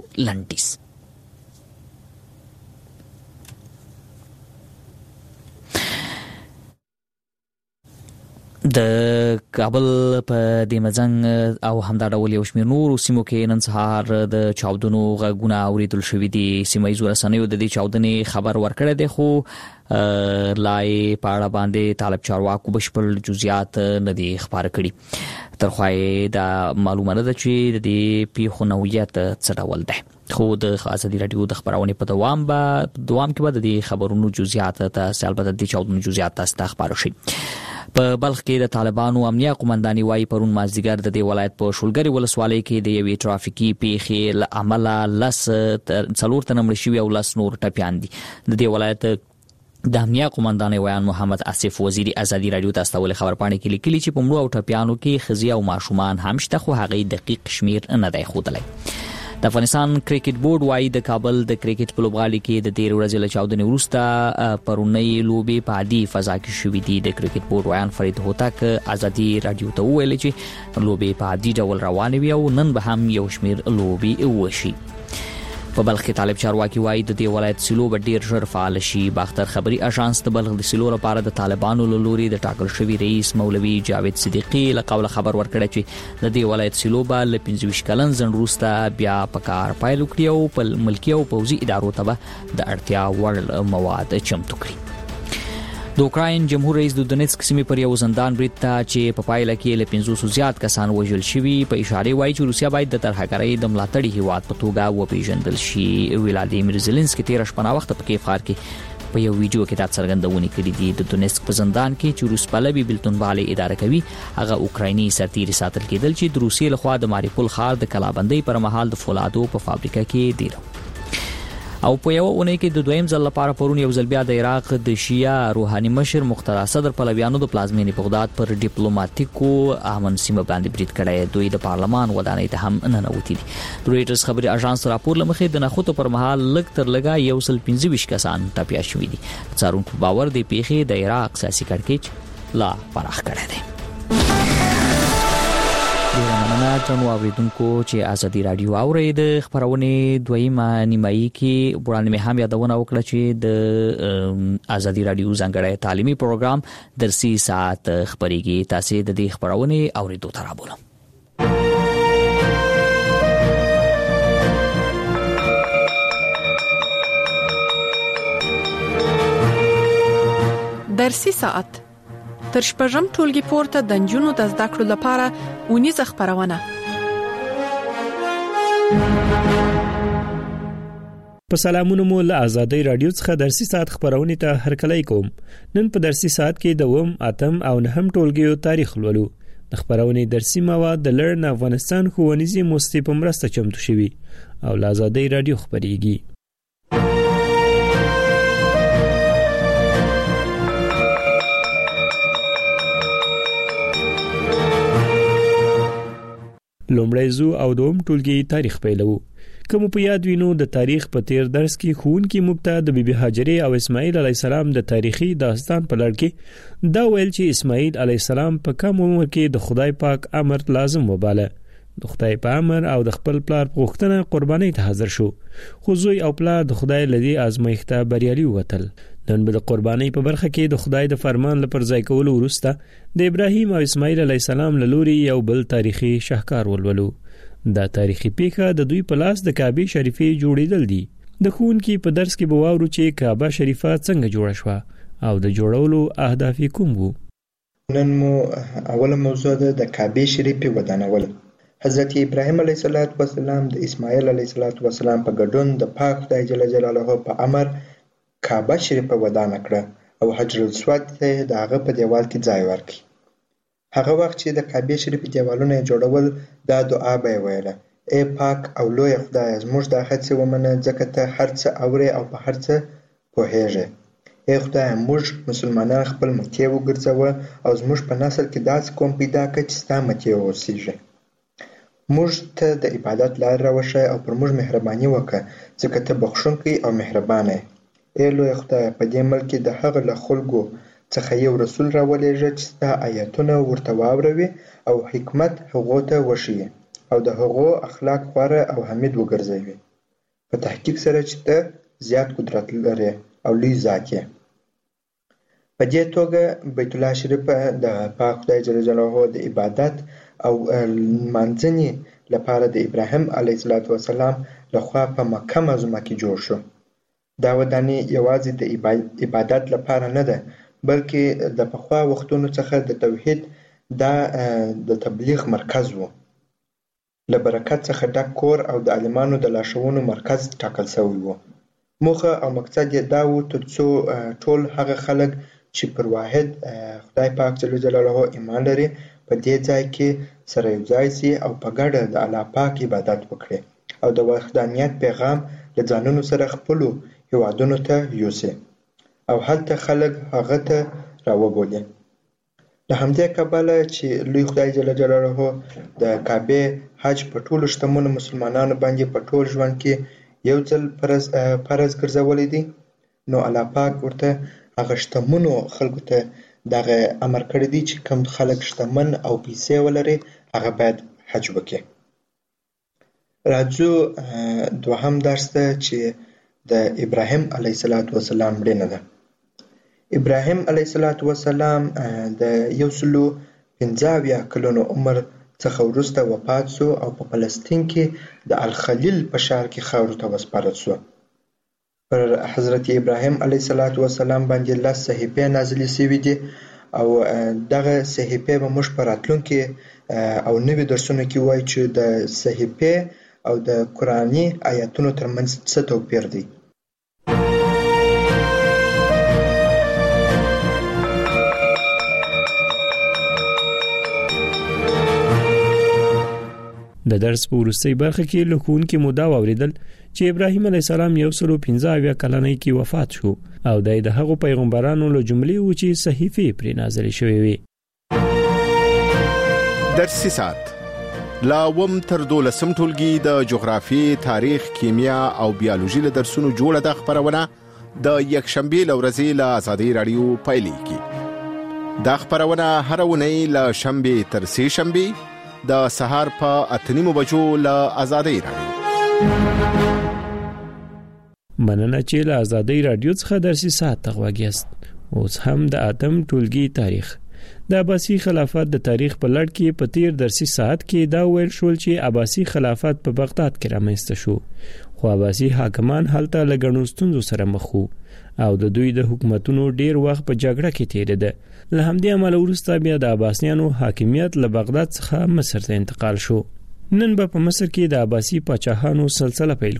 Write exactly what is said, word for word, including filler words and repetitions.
لنډیز. د کابل په د مزنګ او همدا ډول یو شمېر نور سیمو کې نن سهار د چاودنو غږونه اوریدل شوي دي. سیمه ییزو رسنیو د دې چاودنې خبر ورکړی دی، خو لای په اړه باندې طالب چارواکو بشپړ جزئیات نه دي خبر کړي. ترخوا دا معلومه ده چې د دې پیښو نوعیت څه ډول دی، خو د ازادي رادیو د خبرونې په دوام به دوام کې به د دې خبرونو جزئیات تاسو البته د چاودنو جزئیات تاسو ته خبرو شي. په بلخ کې د طالبانو امنیه قومنداني وايي پرون مازدیګر د دې ولایت په شولګری ولسوالۍ کې د یوې ترافیکي پیښې له امله لس څلور تنه مړه شوي او لس نور ټپیان دي. د دې ولایت د امنیه قومندان ویان محمد آصف وزیری ازادي رادیو ته استول خبرپاڼې کې لیکلي چې په مړو او ټپیانو کې ښځې او ماشومان هم شته، خو هغه دقیق شمیر نه دی ښودلی. د افغانستان کرکټ بورډ وايي د کابل د کرکټ په لوبغالي کې د تیر ورځې له چاودنې وروسته پرونی لوبې په عادي فضا کې شوې دي. د کرکټ بورډ ویان فرید هوتک ازادي رادیو ته وویل چې لوبې په عادي ډول روانې وي او نن به هم یو شمیر لوبې وشي. په بلخ کې طالب چارواکي وايي د دې ولایت سیلو به ډیر ژر فعال شي. باختر خبري اژانس د بلخ د سیلو لپاره د طالبانو له لوري د ټاکل شوي رئیس مولوي جاوید صدیقي له قوله خبر ورکړی چې د دې ولایت سیلو به له پنځه ویشت کلن ځنډ وروسته بیا په کار پیل وکړي او په ملکي او پوځي ادارو ته به د اړتیا وړ مواد چمتو کړي. د اوکراین جمهور رئیس د دونیتسک سیمې پر یو زندان برید ته چې په پایله کې له پنځوسو زیات کسان وژل شوي په اشاره وایي چې روسیا باید د ترهګرۍ د ملاتړي هیواد په توګه وپیژندل شي. ولادیمیر زيلنسکي تیر شپه وخت په کیف ښار کې په یو ویډیو کې دا څرګندونه کړې دي. د دونیتسک په زندان کې چې روس پلوي بلتونوالي اداره کوي هغه اوکرایني سرتیري ساتل کېدل چې د روسیې لخوا د ماریپول ښار د کلابندۍ پر مهال د فولادو په فابریکه کې دی. او په یو اونۍ کې د دویم ځل لپاره پرون یو ځل بیا د عراق د شیعه روحاني مشر مقتدا صدر پلویانو د پلازمینې بغداد پر ډیپلوماټیکو امن سیمه باندې برید کړی. دوی د پارلمان ودانۍ ته هم ننوتي دي. د رویټرز خبري اژانس راپور لمخې د نخوتو پر مهال لږ تر لږه یو سل پنځه ویشت کسان ټپیا شوي دي. څارونکو باور دی پیښې د عراق سیاسي کړکېچ لا پراخ کړی دی. ډیره مننه جنو اوریدونکو چې ازادي رادیو اورید. خبرونه دویمه نیمایي کې وړاندې مې هم یادونه وکړه چې د ازادي رادیو ځانګړی تعلیمي پروګرام درسي ساعت خبريږي. تاسو د دې خبرونه اوریدو ته رابولم. درسي ساعت تر شپږم ټولګي پورته د نجونو د زده کړو لپاره اونیزه خبرونه. په سلامونو مو له ازادي رادیو څخه درسي ساعت خبرونه ته هرکلی کوم. نن په درسي ساعت کې د وم اتم او نهم ټولګیو تاریخ لولو. د خبرونه درسي مواد د لرن افغانستان ښوونیزي موسسې په مرسته چمتو شوي او له ازادي رادیو خبريږي. لومړی زو او دوم ټولګي تاریخ پیلو. کوم په یاد وینو د تاریخ په تیر درس کې خون کې مبتدا د بیبي هاجره او اسماعیل علی السلام د تاریخي داستان په لړ کې دا ویل چې اسماعیل علی السلام په کم عمر کې د خدای پاک امر لازم وباله. د خدای په امر او د خپل پلار په غوښتنه قرباني ته حاضر شو، خو زوی او پلار د خدای لدی آزمایښت بریالي وتل. نن به د قرباني په برخه کې د خدای د فرمان لپاره ځای کول ورسته د ابراهیم او اسماعیل علی السلام له لوري یو بل تاریخي شاهکار ولولو. دا تاریخي پیښه د دوی په لاس د کعبه شریفه جوړیدل دي. د خون کې په درس کې بواورو چې کعبه شریفه څنګه جوړه شوه او د جوړولو اهداف کوم وو. نن مو اوله موضوع ده د کعبه شریفه ودانول. حضرت ابراهیم علیه السلام د اسماعیل علیه السلام په ګډون د پاک خدای جل جلاله په امر کعبه شریفه ودانه کړه او حجر الاسود ته د هغه په دیوال کې ځای ورکړ. هغه وخت چې د کعبه شریفه دیوالونه جوړول دا دعا به ویله: ای پاک او لوی خدای، زموږ د هڅې ومنه ځکه ته هر څه اورې او په هر څه پوهېږې. ای خدای، موږ مسلمانان خپل مکې وګرځوه او زموږ په نسل کې داسې قوم پیدا کړه چې ستا مکې واوسېږي. موږ ته د عبادت لار راوښیه او پر موږ مهرباني وکړه ځکه ته بخښونکی او مهربانه یې. ای لوی خدای، په دې ملک کې د هغه له خلکو څخه یو رسول راولېږه چې ستا آیتونه ورته واوروي او حکمت هغو ته وښیي او د هغو اخلاق غوره او حمید وګرځوي. په تحقیق سره چې ته زیات قدرت لري او لوی ذات یې. په دې توګه بیت الله شریف د پاک خدای جل جلاله د عبادت او منځني لپاره د ابراهیم علیه السلام لخوا په مکه معظمه کې جوړ شو. دا ودانۍ یوازې د عبادت لپاره نه ده، بلکې د پخوا وختونو څخه د توحید دا د تبلیغ مرکز و. له برکت څخه ډک کور او د عالمانو د لارښوونو مرکز ټاکل شوی و. موخه او مقصد یې دا و ترڅو ټول هغه خلک چې پر واحد خدای پاک جل جلاله ایمان لري په دې ځای کې سره یو ځای سي او په ګډه د الله پاک عبادت وکړي او د وحدانیت پیغام له ځانونو سره خپلو هیوادونو ته یوسي او هلته خلک هغه ته راوبولي. له همدې کبله چې لوی خدای جل جلاله د کعبې حج په ټولو شتمنو مسلمانانو باندې په ټول ژوند کې یو ځل فرض فرض ګرځولی دی، نو الله پاک ورته هغه شتمنو خلکو ته دغه امر کړی دی چې کوم خلک شتمن او پیسې ولري هغه باید حج وکړي. راځو دوهم درس ته چې د ابراهیم علیه السلام مړینه ده. ابراهیم علیه السلام د یو سلو پنځه اویا کلونو عمر څخه وروسته وفات شو او په فلسطین کې د الخلیل په ښار کې خاورو ته وسپارل شو. پر حضرت ابراهیم علیه السلام باندې لس صحیفې نازلې شوي دي او دغه صحیفې به موږ په راتلونکي او نوي درسونو کې وایو چې د صحیفې او د قرآني آیاتونو ترمنځ څه توپیر دی. د درس په وروستۍ برخه کې له ښوونکي مو دا واوریدل چې ابراهیم علیه السلام یو سلو پنځه اویا کلنۍ کې وفات شو او د هغو پیغمبرانو له جملې و چې صحیفې پرې نازلې شوې وي. درسي ساعت لا وم تر دولسم ټولګي د جغرافي، تاریخ، کیمیا او بیولوژي له درسونو جوړه د خبرونه د یکشنبه لورځي له آزادۍ رادیو پایلیږي. دا خبرونه هر ونی له شنبه تر سه شنبه د سهار په اتنیمو بجو له آزادۍ رادیو. مننه چې له آزادۍ رادیو څخه درسي ساعت تغواګیست. اوس هم د اتم ټولګي تاریخ د عباسی خلافت د تاریخ په لړ کې په تیر درسي ساعت کې دا ویل شول چې عباسی خلافت په بغداد کې رامنځته شو، خو عباسی حاکمان هلته له ګڼو ستونزو سره مخ وو او د دوی د حکومتونو ډیر وخت په جګړه کې تیریده. له همدې امله وروسته بیا د عباسیانو حاکمیت له بغداد څخه مصر ته انتقال شو. نن به په مصر کې د عباسی پاچاهانو سلسله پیل